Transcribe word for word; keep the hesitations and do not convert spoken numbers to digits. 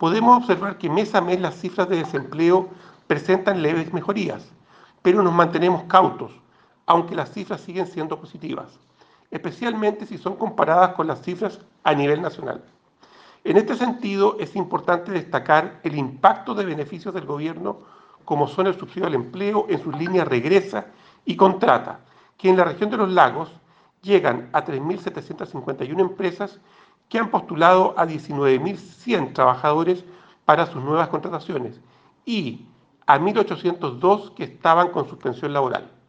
podemos observar que mes a mes las cifras de desempleo presentan leves mejorías, pero nos mantenemos cautos, aunque las cifras siguen siendo positivas, especialmente si son comparadas con las cifras a nivel nacional. En este sentido, es importante destacar el impacto de beneficios del gobierno, como son el subsidio al empleo en sus líneas regresa y contrata, que en la región de los lagos llegan a tres mil setecientas cincuenta y una empresas que han postulado a diecinueve mil cien trabajadores para sus nuevas contrataciones y a mil ochocientos dos que estaban con suspensión laboral.